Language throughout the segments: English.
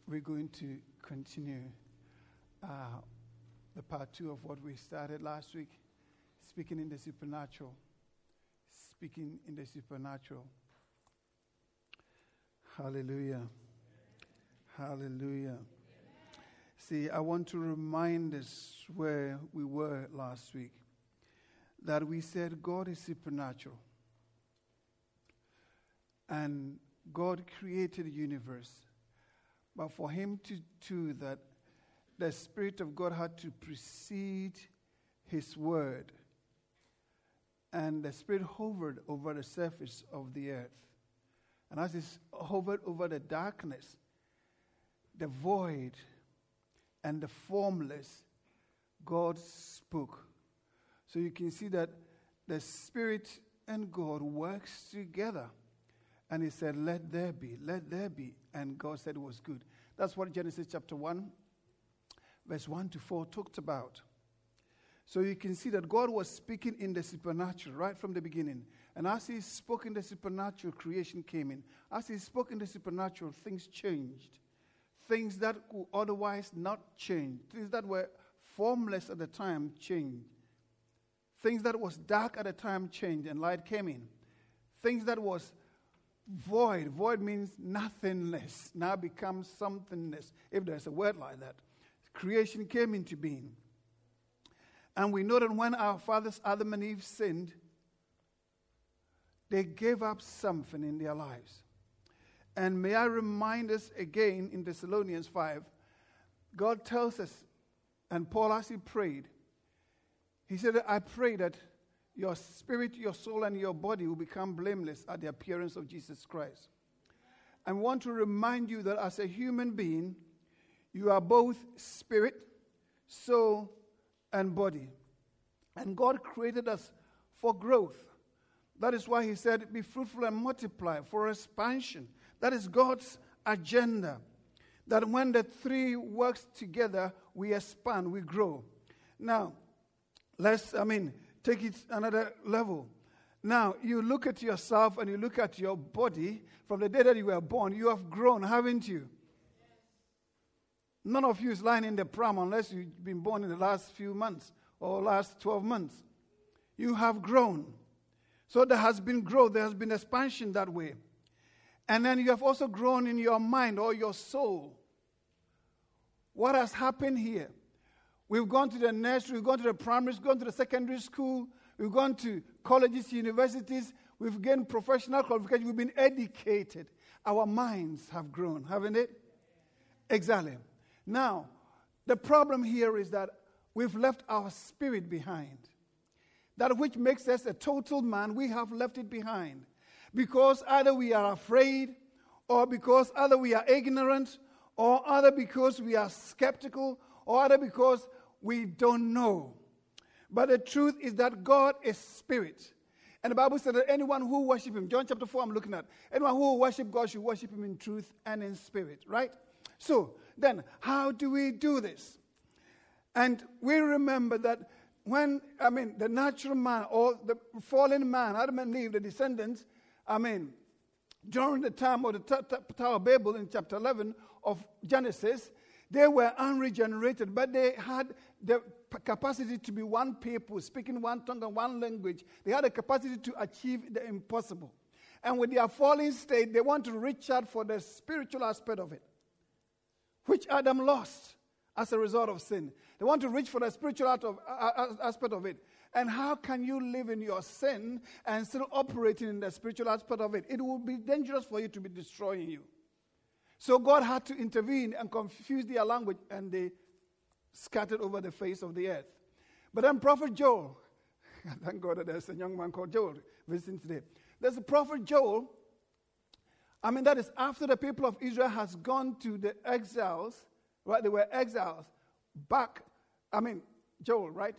We're going to continue the part 2 of what we started last week, speaking in the supernatural. Speaking in the supernatural. Hallelujah. Hallelujah. See, I want to remind us where we were last week, that we said God is supernatural. And God created the universe. But for him to do that, the Spirit of God had to precede his word. And the Spirit hovered over the surface of the earth. And as it hovered over the darkness, the void and the formless, God spoke. So you can see that the Spirit and God works together. And he said, let there be, and God said it was good. That's what Genesis chapter 1, verse 1 to 4 talked about. So you can see that God was speaking in the supernatural right from the beginning. And as he spoke in the supernatural, creation came in. As he spoke in the supernatural, things changed. Things that could otherwise not change. Things that were formless at the time changed. Things that was dark at the time changed and light came in. Things that was void. Void means nothingness. Now becomes somethingness, if there's a word like that. Creation came into being. And we know that when our fathers Adam and Eve sinned, they gave up something in their lives. And may I remind us again in Thessalonians 5, God tells us, and Paul as he prayed, he said, I pray that your spirit, your soul, and your body will become blameless at the appearance of Jesus Christ. I want to remind you that as a human being, you are both spirit, soul, and body. And God created us for growth. That is why he said, be fruitful and multiply, for expansion. That is God's agenda. That when the three works together, we expand, we grow. Now, let's take it another level. Now, you look at yourself and you look at your body. From the day that you were born, you have grown, haven't you? None of you is lying in the pram unless you've been born in the last few months or last 12 months. You have grown. So there has been growth. There has been expansion that way. And then you have also grown in your mind or your soul. What has happened here? We've gone to the nursery, we've gone to the primary, we've gone to the secondary school, we've gone to colleges, universities, we've gained professional qualifications, we've been educated. Our minds have grown, haven't it? Exactly. Now, the problem here is that we've left our spirit behind. That which makes us a total man, we have left it behind. Because either we are afraid, or because either we are ignorant, or either because we are skeptical, or either because we don't know. But the truth is that God is spirit. And the Bible said that anyone who worship him, John chapter 4 I'm looking at, anyone who worship God should worship him in truth and in spirit, right? So, then, how do we do this? And we remember that when, the natural man or the fallen man, Adam and Eve, the descendants, during the time of the Tower of Babel in chapter 11 of Genesis, they were unregenerated, but they had the capacity to be one people, speaking one tongue and one language. They had the capacity to achieve the impossible. And with their fallen state, they want to reach out for the spiritual aspect of it, which Adam lost as a result of sin. They want to reach for the spiritual aspect of it. And how can you live in your sin and still operating in the spiritual aspect of it? It will be dangerous for you to be destroying you. So God had to intervene and confuse their language, and they scattered over the face of the earth. But then Prophet Joel, thank God that there's a young man called Joel visiting today. There's a Prophet Joel, that is after the people of Israel has gone to the exiles, right? They were exiles back, Joel, right?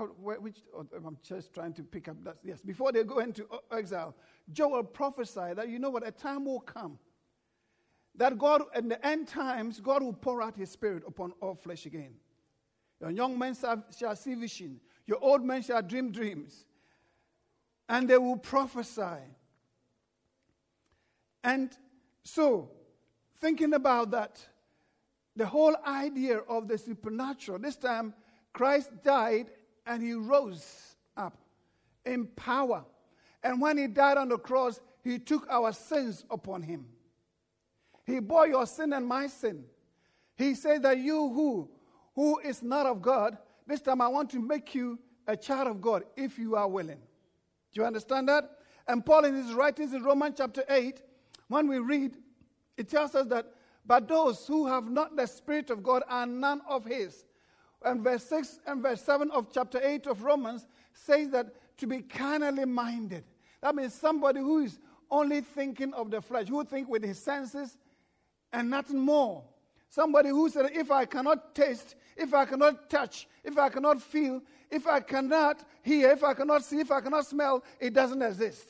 I'm just trying to pick up that. Yes, before they go into exile, Joel prophesied that, a time will come that God, in the end times, God will pour out his spirit upon all flesh again. Your young men shall see vision. Your old men shall dream dreams. And they will prophesy. And so, thinking about that, the whole idea of the supernatural. This time, Christ died and he rose up in power. And when he died on the cross, he took our sins upon him. He bore your sin and my sin. He said that you who is not of God, this time I want to make you a child of God if you are willing. Do you understand that? And Paul in his writings in Romans chapter 8, when we read, it tells us that, but those who have not the Spirit of God are none of his. And verse 6 and verse 7 of chapter 8 of Romans says that to be carnally minded. That means somebody who is only thinking of the flesh, who thinks with his senses and nothing more. Somebody who said, if I cannot taste, if I cannot touch, if I cannot feel, if I cannot hear, if I cannot see, if I cannot smell, it doesn't exist.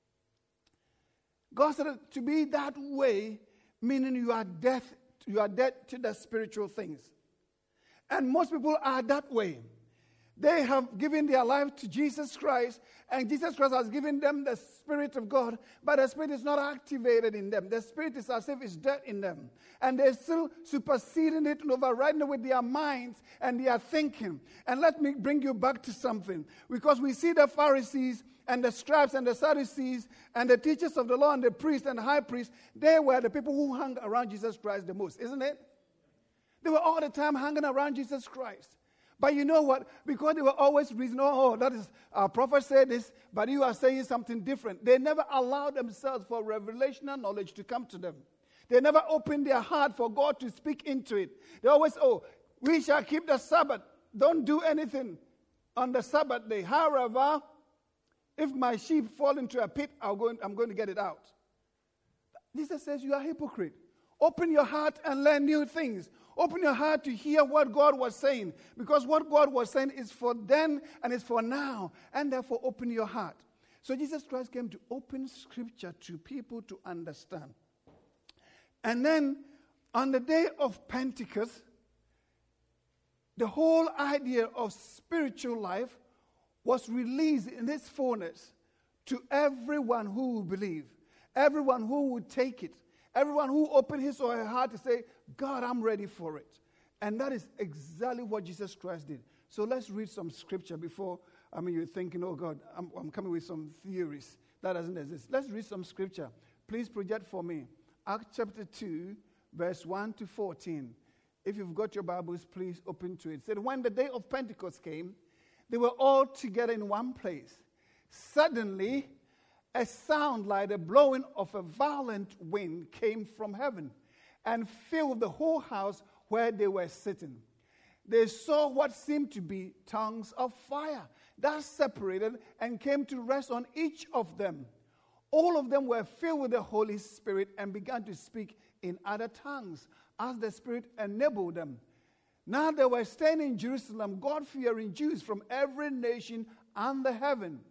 God said to be that way, meaning you are dead to the spiritual things. And most people are that way. They have given their life to Jesus Christ, and Jesus Christ has given them the Spirit of God, but the Spirit is not activated in them. The Spirit is as if it's dead in them. And they're still superseding it and overriding it with their minds and their thinking. And let me bring you back to something. Because we see the Pharisees and the scribes and the Sadducees and the teachers of the law and the priests and the high priests, they were the people who hung around Jesus Christ the most, isn't it? They were all the time hanging around Jesus Christ. But you know what? Because they were always reasoning, that is, our prophet said this, but you are saying something different. They never allowed themselves for revelational knowledge to come to them. They never opened their heart for God to speak into it. They always, we shall keep the Sabbath. Don't do anything on the Sabbath day. However, if my sheep fall into a pit, I'm going to get it out. Jesus says you are a hypocrite. Open your heart and learn new things. Open your heart to hear what God was saying. Because what God was saying is for then and is for now. And therefore open your heart. So Jesus Christ came to open Scripture to people to understand. And then on the day of Pentecost, the whole idea of spiritual life was released in its fullness to everyone who would believe. Everyone who would take it. Everyone who opened his or her heart to say, God, I'm ready for it. And that is exactly what Jesus Christ did. So let's read some scripture before, you're thinking, oh God, I'm coming with some theories. That doesn't exist. Let's read some scripture. Please project for me. Acts chapter 2, verse 1 to 14. If you've got your Bibles, please open to it. It said, when the day of Pentecost came, they were all together in one place. Suddenly, a sound like the blowing of a violent wind came from heaven and filled the whole house where they were sitting. They saw what seemed to be tongues of fire that separated and came to rest on each of them. All of them were filled with the Holy Spirit and began to speak in other tongues as the Spirit enabled them. Now they were staying in Jerusalem, God-fearing Jews from every nation under heaven.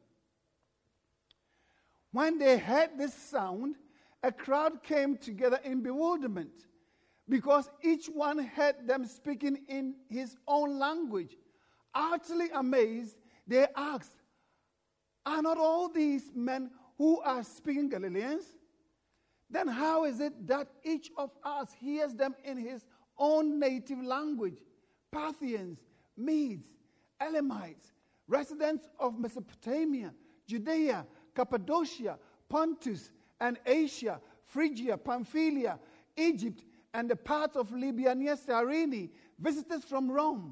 When they heard this sound, a crowd came together in bewilderment because each one heard them speaking in his own language. Utterly amazed, they asked, are not all these men who are speaking Galileans? Then how is it that each of us hears them in his own native language? Parthians, Medes, Elamites, residents of Mesopotamia, Judea, Cappadocia, Pontus, and Asia, Phrygia, Pamphylia, Egypt, and the parts of Libya near Cyrene, visitors from Rome.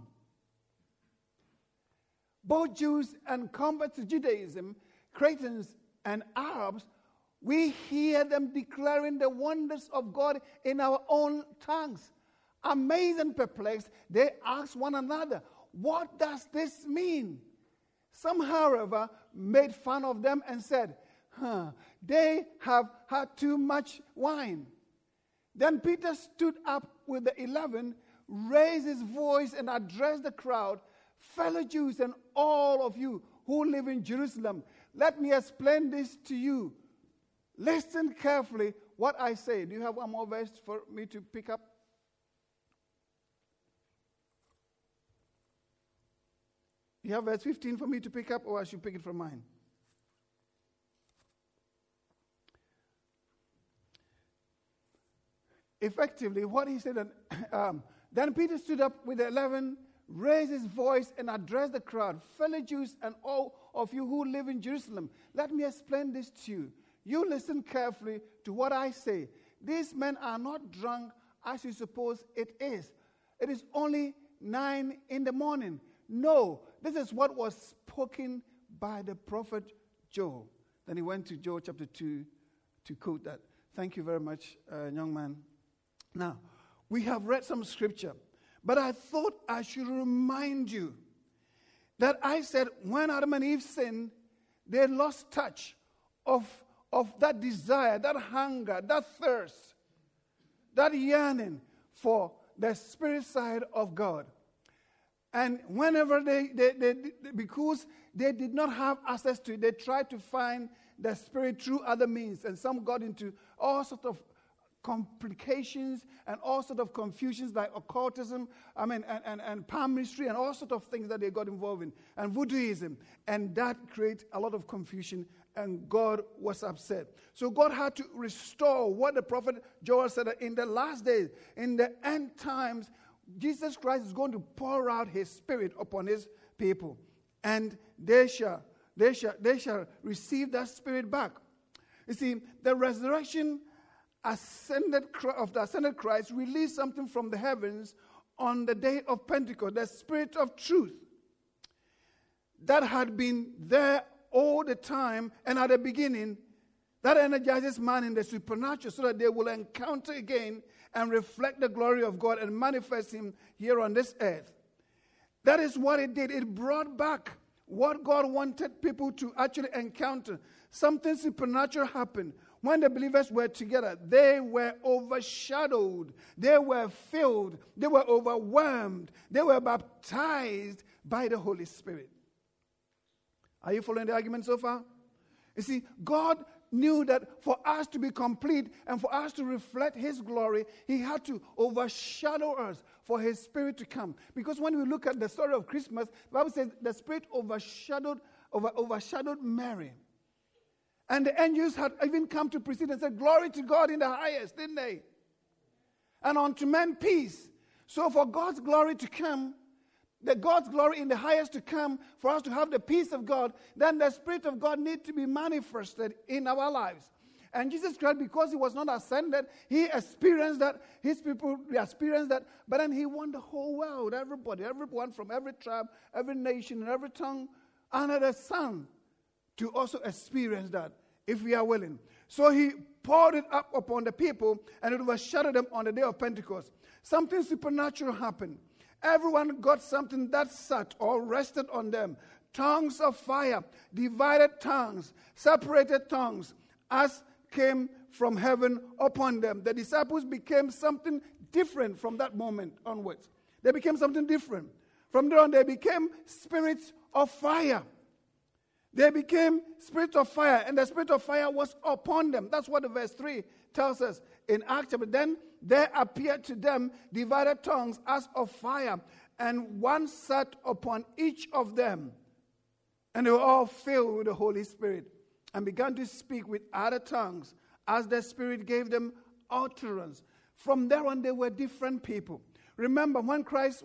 Both Jews and converts to Judaism, Cretans and Arabs, we hear them declaring the wonders of God in our own tongues. Amazed and perplexed, they ask one another, what does this mean? Some, however, made fun of them and said, they have had too much wine. Then Peter stood up with the 11, raised his voice and addressed the crowd, fellow Jews and all of you who live in Jerusalem, let me explain this to you. Listen carefully what I say. Do you have one more verse for me to pick up? You have verse 15 for me to pick up, or I should pick it from mine? effectively what he said, then Peter stood up with the 11, raised his voice and addressed the crowd, fellow Jews and all of you who live in Jerusalem. Let me explain this to you. You listen carefully to what I say. These men are not drunk as you suppose it is. It is only 9 a.m. No, this is what was spoken by the prophet Joel. Then he went to Joel chapter 2 to quote that. Thank you very much, young man. Now, we have read some scripture, but I thought I should remind you that I said when Adam and Eve sinned, they lost touch of that desire, that hunger, that thirst, that yearning for the spirit side of God. And whenever because they did not have access to it, they tried to find the spirit through other means. And some got into all sorts of complications and all sorts of confusions like occultism, and palmistry and all sorts of things that they got involved in, and voodooism. And that created a lot of confusion, and God was upset. So God had to restore what the prophet Joel said, that in the last days, in the end times, Jesus Christ is going to pour out his spirit upon his people, and they shall receive that spirit back. You see, the resurrection of the ascended Christ released something from the heavens on the day of Pentecost, the spirit of truth that had been there all the time and at the beginning, that energizes man in the supernatural so that they will encounter again and reflect the glory of God and manifest him here on this earth. That is what it did. It brought back what God wanted people to actually encounter. Something supernatural happened. When the believers were together, they were overshadowed. They were filled. They were overwhelmed. They were baptized by the Holy Spirit. Are you following the argument so far? You see, God knew that for us to be complete and for us to reflect his glory, he had to overshadow us for his spirit to come. Because when we look at the story of Christmas, the Bible says the spirit overshadowed Mary. And the angels had even come to precede and said, glory to God in the highest, didn't they? And unto men peace. So for God's glory to come, the God's glory in the highest to come, for us to have the peace of God, then the Spirit of God needs to be manifested in our lives. And Jesus Christ, because he was not ascended, he experienced that, his people experienced that, but then he won the whole world, everybody, everyone from every tribe, every nation, and every tongue under the sun to also experience that, if we are willing. So he poured it up upon the people, and it overshadowed them on the day of Pentecost. Something supernatural happened. Everyone got something that sat or rested on them. Tongues of fire, divided tongues, separated tongues, as came from heaven upon them. The disciples became something different from that moment onwards. They became something different. From there on, they became spirits of fire. They became spirits of fire, and the spirit of fire was upon them. That's what the verse 3 tells us in Acts chapter. Then there appeared to them divided tongues as of fire, and one sat upon each of them. And they were all filled with the Holy Spirit, and began to speak with other tongues as the Spirit gave them utterance. From there on, they were different people. Remember, when Christ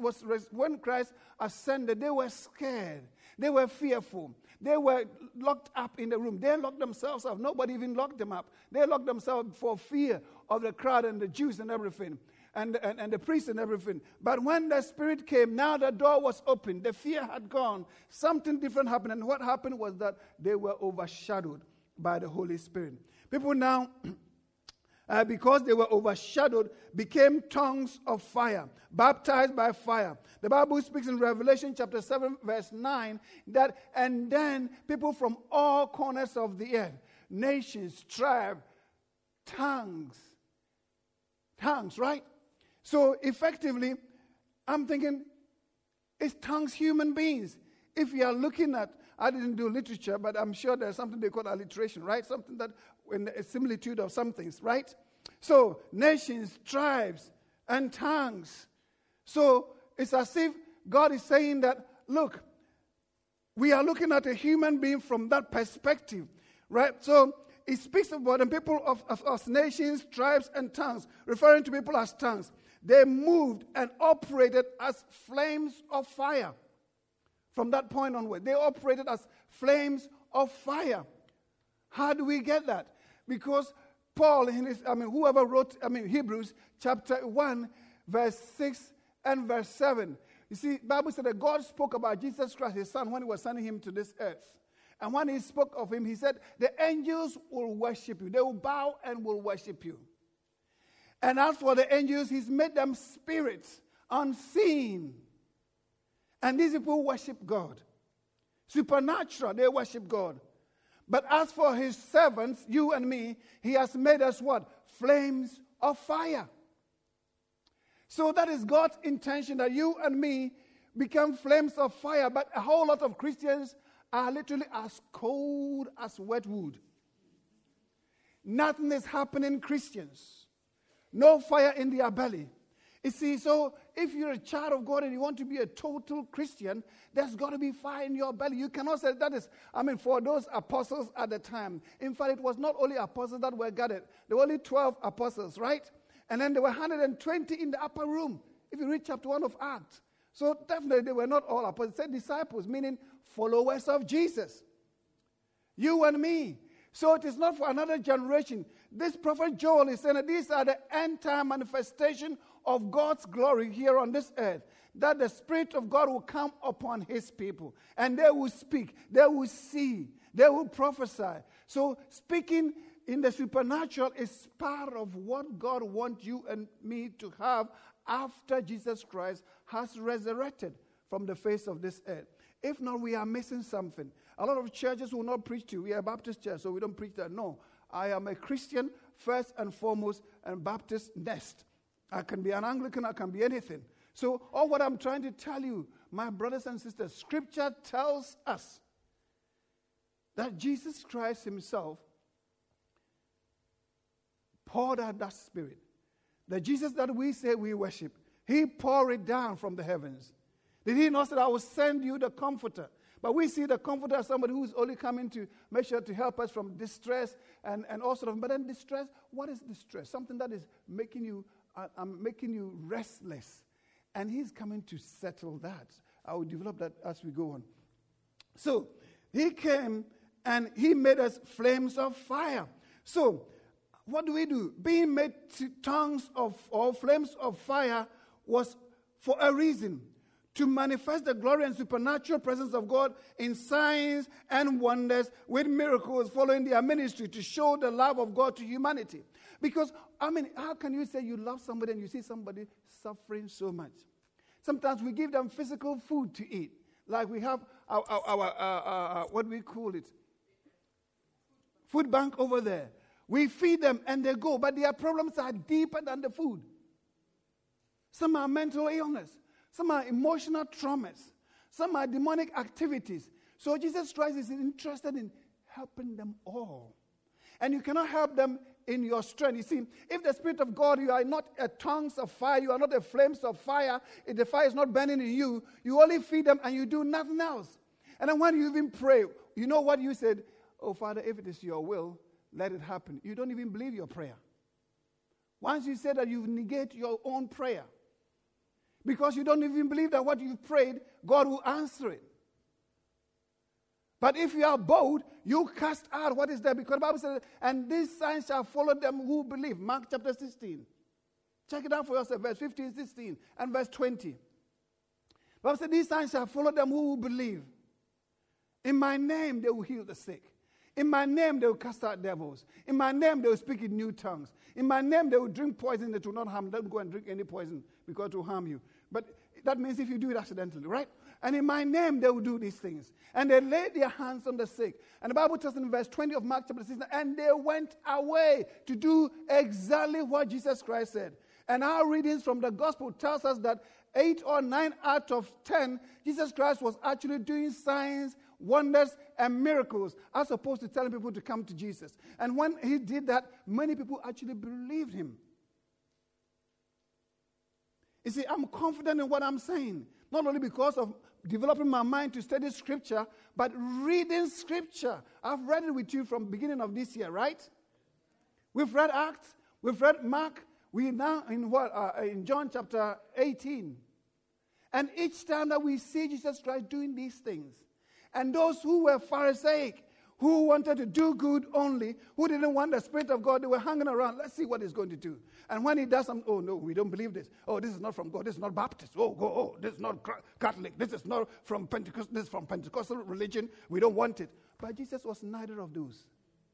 ascended, they were scared. They were fearful. They were locked up in the room. They locked themselves up. Nobody even locked them up. They locked themselves for fear of the crowd and the Jews and everything, and the priests and everything. But when the Spirit came, now the door was open. The fear had gone. Something different happened. And what happened was that they were overshadowed by the Holy Spirit. People now, because they were overshadowed, became tongues of fire, baptized by fire. The Bible speaks in Revelation chapter 7, verse 9, that, and then people from all corners of the earth, nations, tribes, tongues, right? So effectively, I'm thinking, is tongues human beings? If you are looking at, I didn't do literature, but I'm sure there's something they call alliteration, right? Something that, in a similitude of some things, right? So, nations, tribes, and tongues. So, it's as if God is saying that, look, we are looking at a human being from that perspective, right? So, It speaks about the people of nations, tribes, and tongues, referring to people as tongues. They moved and operated as flames of fire. From that point onward, they operated as flames of fire. How do we get that? Because Paul, whoever wrote, Hebrews chapter 1, verse 6 and verse 7. You see, the Bible said that God spoke about Jesus Christ, his son, when he was sending him to this earth. And when he spoke of him, he said, the angels will worship you. They will bow and will worship you. And as for the angels, he's made them spirits, unseen. And these people worship God. Supernatural, they worship God. But as for his servants, you and me, he has made us what? Flames of fire. So that is God's intention, that you and me become flames of fire. But a whole lot of Christians are literally as cold as wet wood. Nothing is happening, Christians. No fire in their belly. You see, so if you're a child of God and you want to be a total Christian, there's got to be fire in your belly. You cannot say that is, for those apostles at the time. In fact, it was not only apostles that were gathered. There were only 12 apostles, right? And then there were 120 in the upper room, if you read chapter 1 of Acts. So definitely they were not all apostles. They said disciples, meaning followers of Jesus. You and me. So it is not for another generation. This prophet Joel is saying that these are the end-time manifestation of God's glory here on this earth. That the Spirit of God will come upon his people. And they will speak. They will see. They will prophesy. So speaking in the supernatural is part of what God wants you and me to have after Jesus Christ has resurrected from the face of this earth. If not, we are missing something. A lot of churches will not preach to you. We are a Baptist church, so we don't preach that. No, I am a Christian first and foremost, and Baptist next. I can be an Anglican, I can be anything. So all what I'm trying to tell you, my brothers and sisters, Scripture tells us that Jesus Christ himself poured out that Spirit. The Jesus that we say we worship, he poured it down from the heavens. Did he not say, I will send you the Comforter? But we see the Comforter as somebody who's only coming to make sure to help us from distress and all sort of. But then distress, what is distress? Something that is making you restless. And he's coming to settle that. I will develop that as we go on. So he came and he made us flames of fire. So what do we do? Being made tongues of or flames of fire was for a reason. To manifest the glory and supernatural presence of God in signs and wonders with miracles following their ministry to show the love of God to humanity. Because, how can you say you love somebody and you see somebody suffering so much? Sometimes we give them physical food to eat. Like we have our what do we call it? Food bank over there. We feed them and they go, but their problems are deeper than the food. Some are mental illness. Some are emotional traumas. Some are demonic activities. So Jesus Christ is interested in helping them all. And you cannot help them in your strength. You see, if the Spirit of God, you are not a tongues of fire, you are not a flames of fire, if the fire is not burning in you, you only feed them and you do nothing else. And then when you even pray, you know what you said? Oh, Father, if it is your will, let it happen. You don't even believe your prayer. Once you say that, you negate your own prayer. Because you don't even believe that what you've prayed, God will answer it. But if you are bold, you cast out what is there. Because the Bible says, and these signs shall follow them who believe. Mark chapter 16. Check it out for yourself. Verse 15, 16, and verse 20. The Bible says, these signs shall follow them who believe. In my name they will heal the sick. In my name they will cast out devils. In my name they will speak in new tongues. In my name they will drink poison that will not harm. Don't go and drink any poison because it will harm you. But that means if you do it accidentally, right? And in my name they will do these things. And they laid their hands on the sick. And the Bible tells in verse 20 of Mark chapter 16, and they went away to do exactly what Jesus Christ said. And our readings from the gospel tells us that 8 or 9 out of 10, Jesus Christ was actually doing signs, wonders, and miracles, as opposed to telling people to come to Jesus. And when he did that, many people actually believed him. You see, I'm confident in what I'm saying, not only because of developing my mind to study Scripture, but reading Scripture. I've read it with you from the beginning of this year, right? We've read Acts, we've read Mark, we're now in John chapter 18. And each time that we see Jesus Christ doing these things, and those who were Pharisaic, who wanted to do good only, who didn't want the Spirit of God, they were hanging around. Let's see what he's going to do. And when he does something, oh, no, we don't believe this. Oh, this is not from God. This is not Baptist. Oh, this is not Catholic. This is not from Pentecost. This is from Pentecostal religion. We don't want it. But Jesus was neither of those.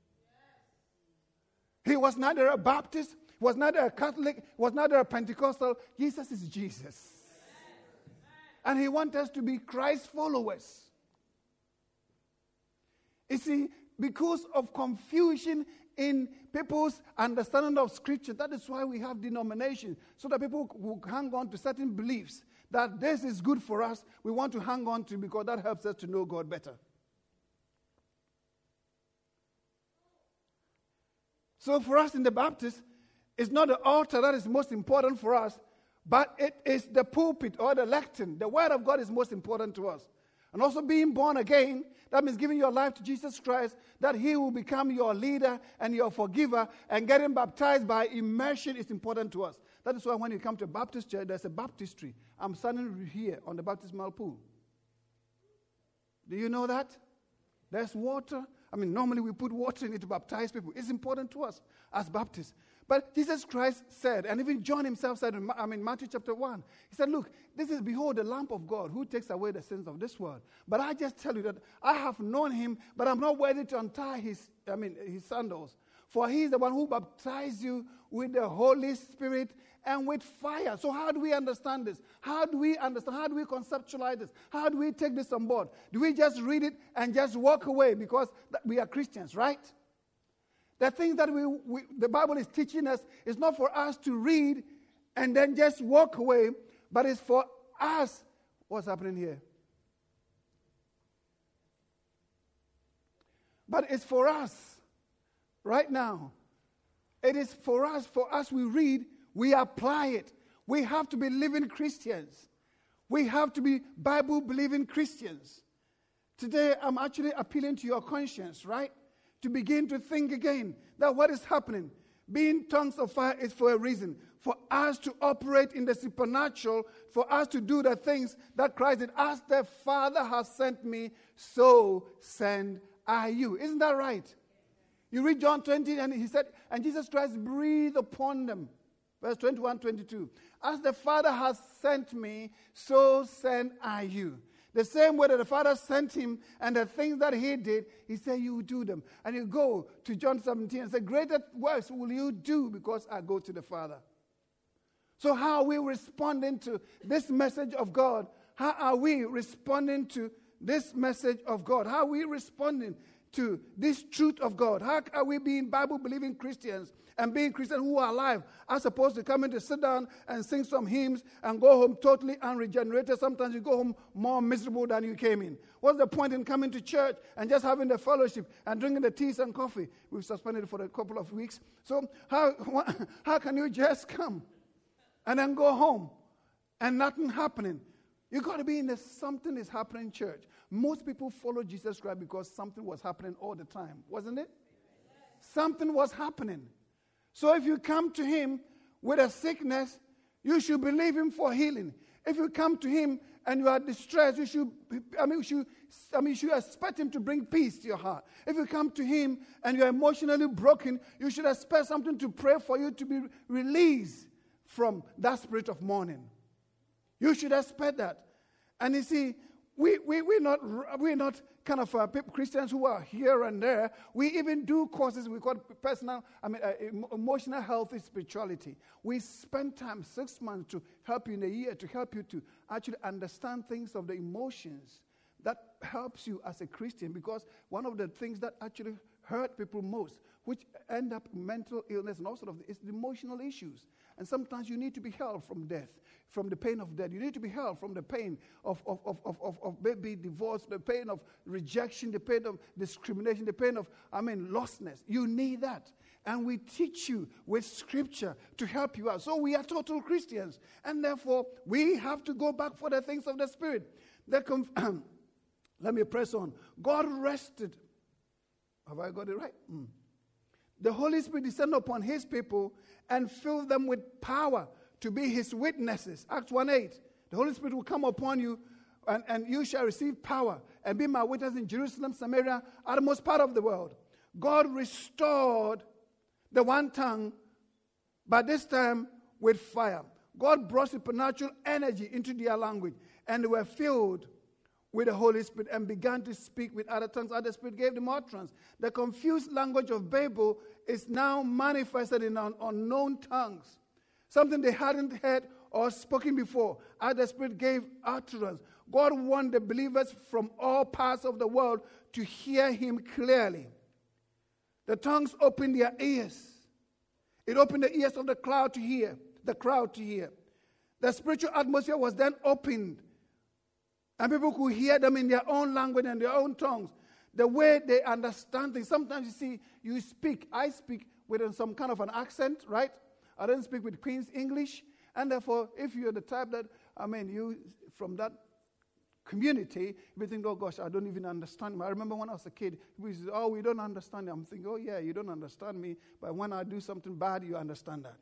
He was neither a Baptist, was neither a Catholic, was neither a Pentecostal. Jesus is Jesus. And he wants us to be Christ followers. You see, because of confusion in people's understanding of Scripture, that is why we have denominations, so that people will hang on to certain beliefs that this is good for us. We want to hang on to because that helps us to know God better. So for us in the Baptist, it's not the altar that is most important for us, but it is the pulpit or the lectern. The Word of God is most important to us. And also being born again, that means giving your life to Jesus Christ, that he will become your leader and your forgiver, and getting baptized by immersion is important to us. That is why when you come to a Baptist church, there's a baptistry. I'm standing here on the baptismal pool. Do you know that? There's water. Normally we put water in it to baptize people. It's important to us as Baptists. But Jesus Christ said, and even John himself said in Matthew chapter 1, he said, look, this is, behold, the Lamb of God who takes away the sins of this world. But I just tell you that I have known him, but I'm not worthy to untie his sandals. For he is the one who baptizes you with the Holy Spirit and with fire. So how do we understand this? How do we understand? How do we conceptualize this? How do we take this on board? Do we just read it and just walk away because we are Christians, right? The things that the Bible is teaching us is not for us to read and then just walk away, but it's for us. What's happening here? But it's for us right now. It is for us we read, we apply it. We have to be living Christians. We have to be Bible-believing Christians. Today, I'm actually appealing to your conscience, right? To begin to think again that what is happening, being tongues of fire, is for a reason. For us to operate in the supernatural, for us to do the things that Christ did. As the Father has sent me, so send I you. Isn't that right? You read John 20, and he said, and Jesus Christ breathed upon them. Verse 21, 22. As the Father has sent me, so send I you. The same way that the Father sent him and the things that he did, he said, you do them. And you go to John 17 and say, greater works will you do because I go to the Father. So how are we responding to this message of God? How are we responding to this message of God? How are we responding to this truth of God? How are we being Bible-believing Christians and being Christians who are alive, as opposed to coming to sit down and sing some hymns and go home totally unregenerated? Sometimes you go home more miserable than you came in. What's the point in coming to church and just having the fellowship and drinking the teas and coffee? We've suspended it for a couple of weeks. So how can you just come and then go home and nothing happening? You got to be in something is happening church. Most people follow Jesus Christ because something was happening all the time, wasn't it? Something was happening. So if you come to him with a sickness, you should believe him for healing. If you come to him and you are distressed, you should expect him to bring peace to your heart. If you come to him and you're emotionally broken, you should expect something to pray for you to be released from that spirit of mourning. You should expect that. And you see, we're not kind of Christians who are here and there. We even do courses we call emotional healthy spirituality. We spend time, 6 months, to help you in a year, to help you to actually understand things of the emotions. That helps you as a Christian, because one of the things that actually hurt people most, which end up mental illness and all sort of, is the emotional issues. And sometimes you need to be held from death, from the pain of death. You need to be held from the pain of maybe divorce, the pain of rejection, the pain of discrimination, the pain of, lostness. You need that. and we teach you with scripture to help you out. So we are total Christians. And therefore, we have to go back for the things of the Spirit. Let me press on. God rested. Have I got it right? The Holy Spirit descended upon his people and filled them with power to be his witnesses. Acts 1:8. The Holy Spirit will come upon you, and you shall receive power and be my witness in Jerusalem, Samaria, uttermost part of the world. God restored the one tongue, but this time with fire. God brought supernatural energy into their language, and they were filled with the Holy Spirit and began to speak with other tongues. Other Spirit gave them utterance. The confused language of Babel is now manifested in unknown tongues, something they hadn't heard or spoken before. Other Spirit gave utterance. God wanted the believers from all parts of the world to hear him clearly. The tongues opened their ears. It opened the ears of the crowd to hear. The spiritual atmosphere was then opened, and people could hear them in their own language and their own tongues. The way they understand things. Sometimes I speak with some kind of an accent, right? I don't speak with Queen's English. And therefore, if you're the type that, you from that community, you think, oh gosh, I don't even understand him. I remember when I was a kid, people said, oh, we don't understand him. I'm thinking, oh yeah, you don't understand me, but when I do something bad, you understand that.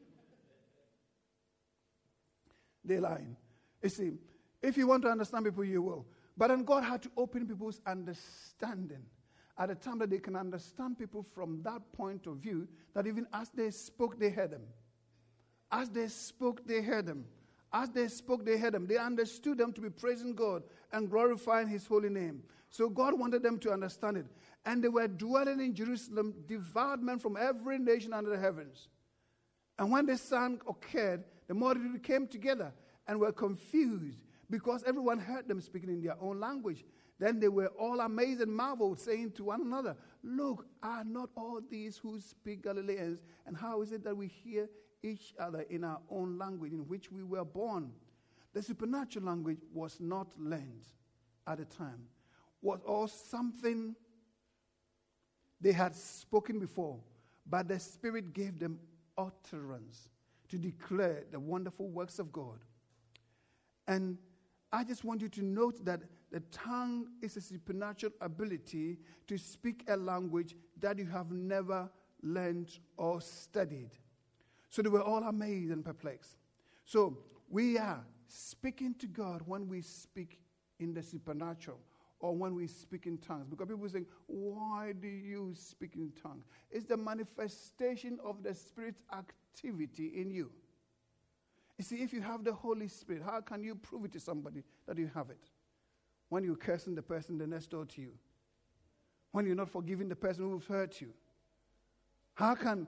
They're lying. You see, if you want to understand people, you will. But then God had to open people's understanding at a time that they can understand people from that point of view, that even as they spoke, they heard them. As they spoke, they heard them. As they spoke, they heard them. They understood them to be praising God and glorifying his holy name. So God wanted them to understand it. And they were dwelling in Jerusalem, devout men from every nation under the heavens. And when this sign occurred, the multitude came together and were confused because everyone heard them speaking in their own language. Then they were all amazed and marveled, saying to one another, look, are not all these who speak Galileans? And how is it that we hear each other in our own language in which we were born? The supernatural language was not learned at the time. Was all something they had spoken before, but the Spirit gave them utterance to declare the wonderful works of God. And I just want you to note that the tongue is a supernatural ability to speak a language that you have never learned or studied. So they were all amazed and perplexed. So we are speaking to God when we speak in the supernatural or when we speak in tongues. Because people say, why do you speak in tongues? It's the manifestation of the Spirit's activity in you. You see, if you have the Holy Spirit, how can you prove it to somebody that you have it? When you're cursing the person the next door to you. When you're not forgiving the person who's hurt you. How can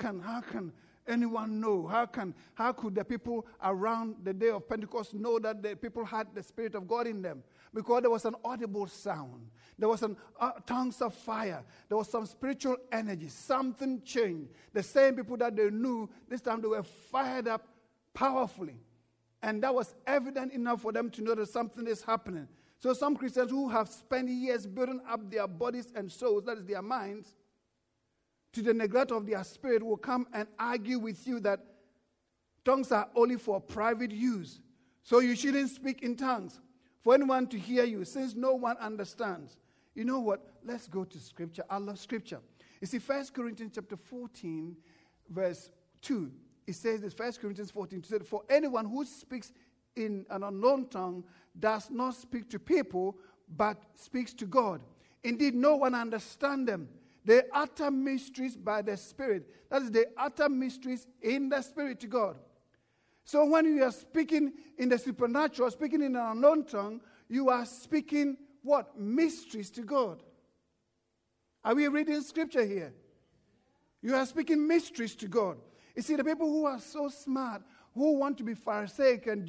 anyone know? How could the people around the day of Pentecost know that the people had the Spirit of God in them? Because there was an audible sound. There was tongues of fire. There was some spiritual energy. Something changed. The same people that they knew, this time they were fired up powerfully. And that was evident enough for them to know that something is happening. So some Christians who have spent years building up their bodies and souls, that is their minds, to the neglect of their spirit, will come and argue with you that tongues are only for private use. So you shouldn't speak in tongues for anyone to hear you, since no one understands. You know what? Let's go to Scripture. I love Scripture. You see, 1 Corinthians chapter 14, verse 2. It says this, 1 Corinthians 14, said, for anyone who speaks in an unknown tongue does not speak to people, but speaks to God. Indeed, no one understands them. They utter mysteries by the Spirit. That is, they utter mysteries in the Spirit to God. So when you are speaking in the supernatural, speaking in an unknown tongue, you are speaking what? Mysteries to God. Are we reading Scripture here? You are speaking mysteries to God. You see, the people who are so smart, who want to be Pharisaic and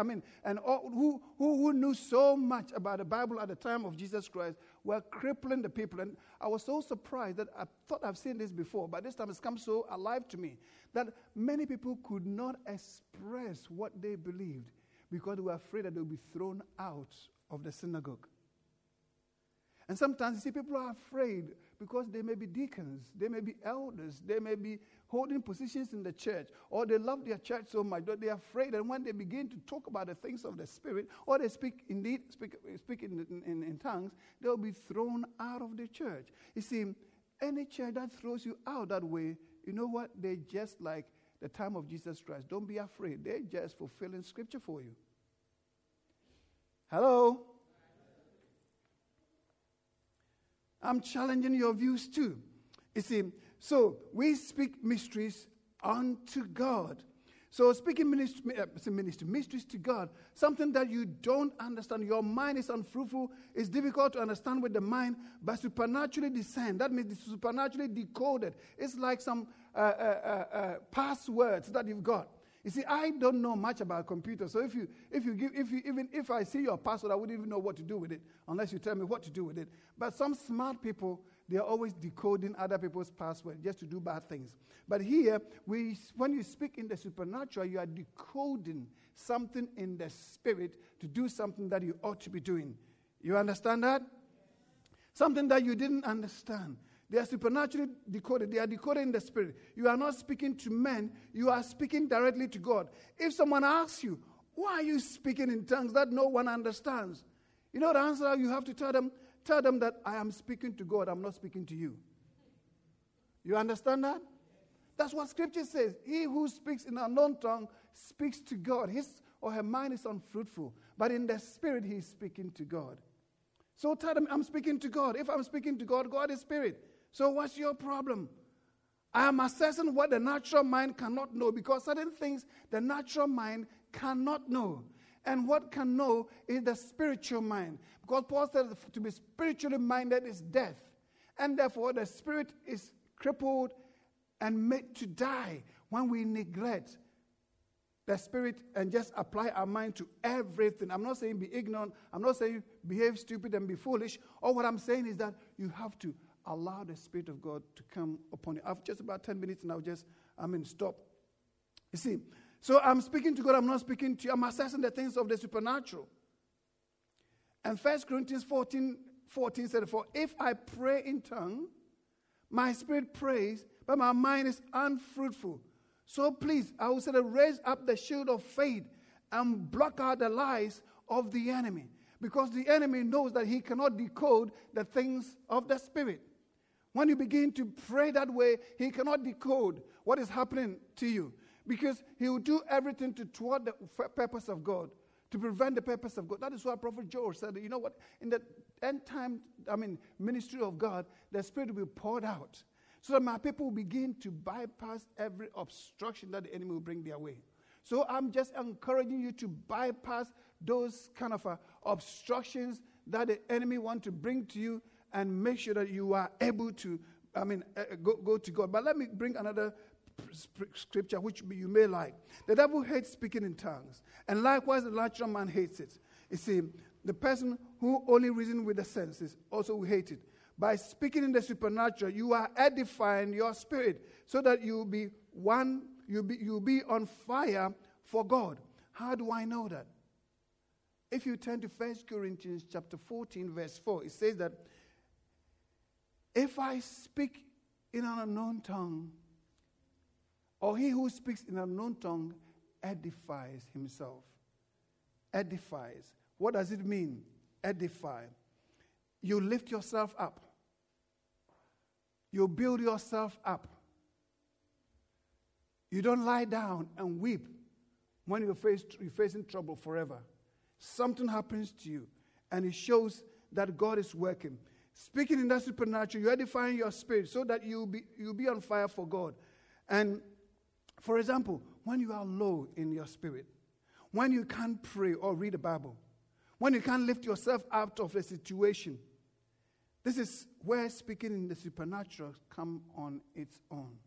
who knew so much about the Bible at the time of Jesus Christ, were crippling the people. And I was so surprised that I thought I've seen this before, but this time it's come so alive to me, that many people could not express what they believed because they were afraid that they would be thrown out of the synagogue. And sometimes, you see, people are afraid because they may be deacons, they may be elders, they may be holding positions in the church, or they love their church so much that they are afraid. And when they begin to talk about the things of the Spirit, or they speak in tongues, they'll be thrown out of the church. You see, any church that throws you out that way, you know what? They're just like the time of Jesus Christ. Don't be afraid. They're just fulfilling Scripture for you. Hello? I'm challenging your views too. You see, so we speak mysteries unto God. So speaking mysteries to God, something that you don't understand. Your mind is unfruitful. It's difficult to understand with the mind, but supernaturally discerned. That means it's supernaturally decoded. It's like some passwords that you've got. You see, I don't know much about computers. So if I see your password, I wouldn't even know what to do with it unless you tell me what to do with it. But some smart people, they are always decoding other people's passwords just to do bad things. But here, when you speak in the supernatural, you are decoding something in the spirit to do something that you ought to be doing. You understand that? Something that you didn't understand. They are supernaturally decoded. They are decoded in the spirit. You are not speaking to men. You are speaking directly to God. If someone asks you, why are you speaking in tongues that no one understands? You know the answer you have to tell them? Tell them that I am speaking to God. I'm not speaking to you. You understand that? That's what Scripture says. He who speaks in an unknown tongue speaks to God. His or her mind is unfruitful. But in the spirit, he is speaking to God. So tell them I'm speaking to God. If I'm speaking to God, God is spirit. So what's your problem? I am assessing what the natural mind cannot know, because certain things the natural mind cannot know. And what can know is the spiritual mind. Because Paul said to be spiritually minded is death. And therefore the spirit is crippled and made to die when we neglect the spirit and just apply our mind to everything. I'm not saying be ignorant. I'm not saying behave stupid and be foolish. All what I'm saying is that you have to allow the Spirit of God to come upon you. I've just about 10 minutes and stop. You see, so I'm speaking to God, I'm not speaking to you. I'm assessing the things of the supernatural. And 1 Corinthians 14 said, for if I pray in tongue, my spirit prays, but my mind is unfruitful. So please, I will say, raise up the shield of faith and block out the lies of the enemy. Because the enemy knows that he cannot decode the things of the spirit. When you begin to pray that way, he cannot decode what is happening to you. Because he will do everything to thwart the purpose of God, to prevent the purpose of God. That is why Prophet Joel said, you know what, in the end time, ministry of God, the Spirit will be poured out. So that my people will begin to bypass every obstruction that the enemy will bring their way. So I'm just encouraging you to bypass those kind of obstructions that the enemy want to bring to you, and make sure that you are able to, go to God. But let me bring another scripture which you may like. The devil hates speaking in tongues, and likewise the natural man hates it. You see, the person who only reasons with the senses also will hate it. By speaking in the supernatural, you are edifying your spirit so that you'll be on fire for God. How do I know that? If you turn to 1 Corinthians chapter 14, verse 4, it says that if I speak in an unknown tongue, or he who speaks in an unknown tongue edifies himself. Edifies. What does it mean? Edify. You lift yourself up. You build yourself up. You don't lie down and weep when you're facing trouble forever. Something happens to you, and it shows that God is working. Speaking in that supernatural, you're edifying your spirit so that you'll be on fire for God. And for example, when you are low in your spirit, when you can't pray or read the Bible, when you can't lift yourself out of a situation, this is where speaking in the supernatural comes on its own.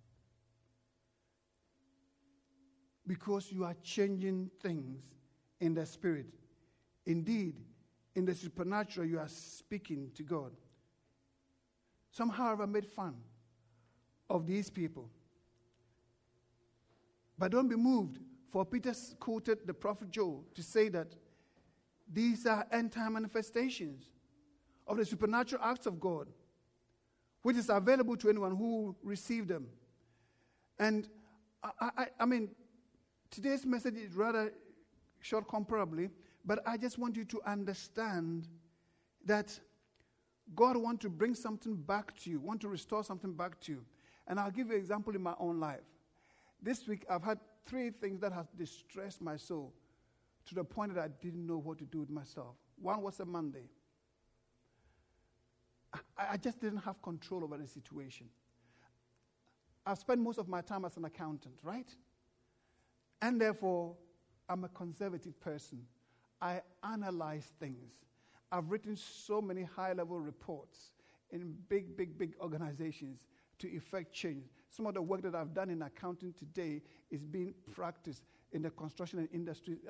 Because you are changing things in the spirit. Indeed, in the supernatural, you are speaking to God. Somehow I've made fun of these people. But don't be moved, for Peter quoted the prophet Joel to say that these are end-time manifestations of the supernatural acts of God, which is available to anyone who will receive them. And I mean, today's message is rather short comparably, but I just want you to understand that God wants to bring something back to you, want to restore something back to you. And I'll give you an example in my own life. This week, I've had 3 things that have distressed my soul to the point that I didn't know what to do with myself. One was a Monday. I just didn't have control over the situation. I've spent most of my time as an accountant, right? And therefore, I'm a conservative person. I analyze things. I've written so many high-level reports in big organizations to effect change. Some of the work that I've done in accounting today is being practiced in the construction industry.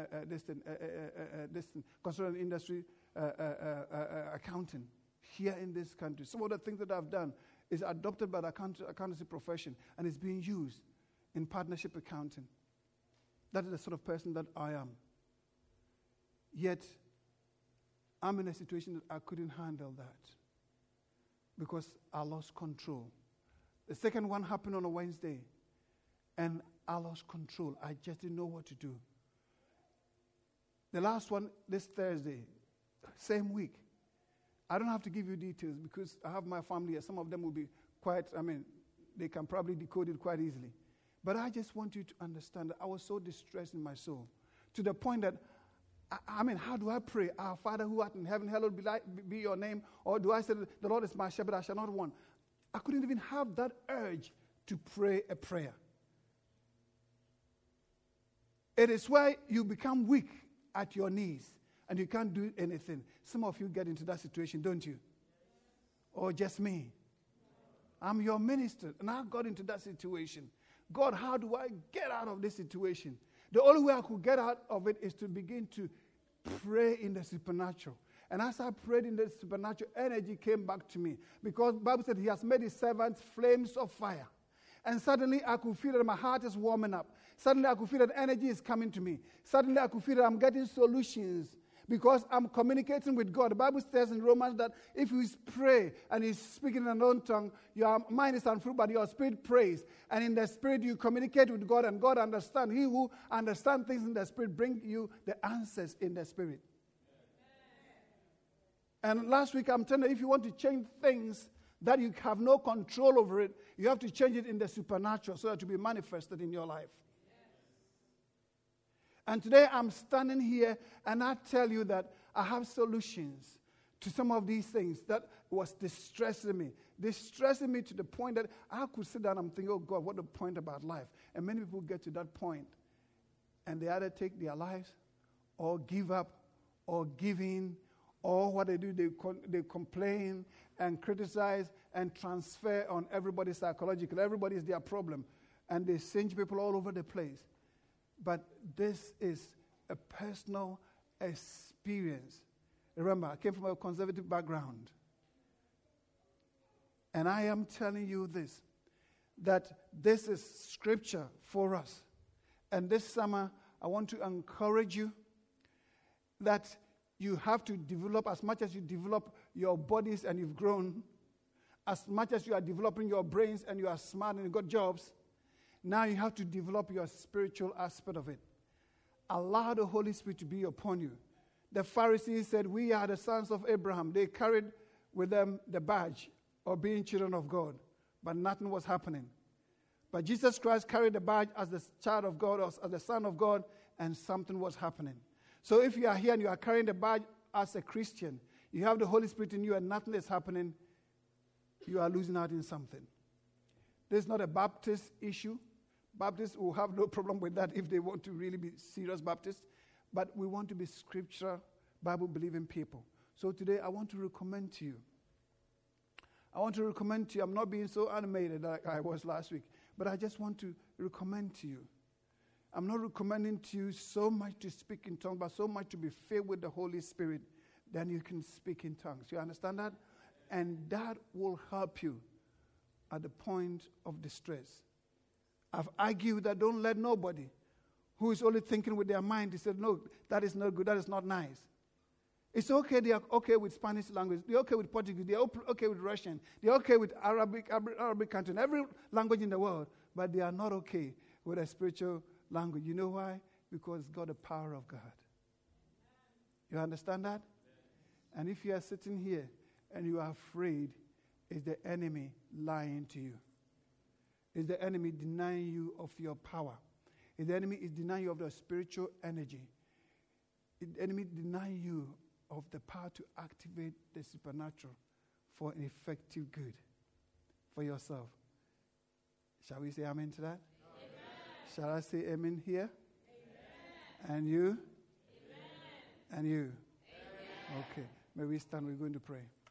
Construction industry accounting here in this country. Some of the things that I've done is adopted by the accountancy profession and is being used in partnership accounting. That is the sort of person that I am. Yet, I'm in a situation that I couldn't handle that because I lost control. The second one happened on a Wednesday, and I lost control. I just didn't know what to do. The last one, this Thursday, same week. I don't have to give you details because I have my family here. Some of them will be quite, they can probably decode it quite easily. But I just want you to understand that I was so distressed in my soul to the point that, how do I pray? Our Father who art in heaven, hallowed be your name. Or do I say, the Lord is my shepherd, I shall not want. I couldn't even have that urge to pray a prayer. It is where you become weak at your knees and you can't do anything. Some of you get into that situation, don't you? Or just me? I'm your minister, and I got into that situation. God, how do I get out of this situation? The only way I could get out of it is to begin to pray in the supernatural. And as I prayed in the supernatural, energy came back to me. Because the Bible said he has made his servants flames of fire. And suddenly I could feel that my heart is warming up. Suddenly I could feel that energy is coming to me. Suddenly I could feel that I'm getting solutions because I'm communicating with God. The Bible says in Romans that if you pray and you speak in an unknown tongue, your mind is unfruitful, but your spirit prays. And in the spirit you communicate with God, and God understands. He who understands things in the spirit brings you the answers in the spirit. And last week I'm telling you, if you want to change things that you have no control over it, you have to change it in the supernatural so that it will be manifested in your life. And today I'm standing here and I tell you that I have solutions to some of these things that was distressing me to the point that I could sit down and think, oh God, what the point about life? And many people get to that point and they either take their lives or give up or give in, or what they do, they complain and criticize and transfer on everybody psychologically. Everybody is their problem. And they singe people all over the place. But this is a personal experience. Remember, I came from a conservative background. And I am telling you this, that this is scripture for us. And this summer, I want to encourage you that you have to develop, as much as you develop your bodies and you've grown, as much as you are developing your brains and you are smart and you've got jobs, now you have to develop your spiritual aspect of it. Allow the Holy Spirit to be upon you. The Pharisees said, we are the sons of Abraham. They carried with them the badge of being children of God, but nothing was happening. But Jesus Christ carried the badge as the child of God, as the son of God, and something was happening. So if you are here and you are carrying the badge as a Christian, you have the Holy Spirit in you and nothing is happening, you are losing out in something. This is not a Baptist issue. Baptists will have no problem with that if they want to really be serious Baptists. But we want to be scriptural, Bible-believing people. So today I want to recommend to you. I'm not being so animated like I was last week, but I just want to recommend to you. I'm not recommending to you so much to speak in tongues, but so much to be filled with the Holy Spirit, then you can speak in tongues. You understand that? And that will help you at the point of distress. I've argued that don't let nobody who is only thinking with their mind, he said, no, that is not good, that is not nice. It's okay, they are okay with Spanish language. They're okay with Portuguese. They're okay with Russian. They're okay with Arabic country, every language in the world. But they are not okay with a spiritual language. You know why? Because it's got the power of God. You understand that? And if you are sitting here and you are afraid, it's the enemy lying to you. It's the enemy denying you of your power. It's the enemy is denying you of the spiritual energy. It's the enemy denying you of the power to activate the supernatural for an effective good for yourself. Shall we say amen to that? Amen. Shall I say amen here? Amen. And you? Amen. And you? Amen. Okay. May we stand. We're going to pray.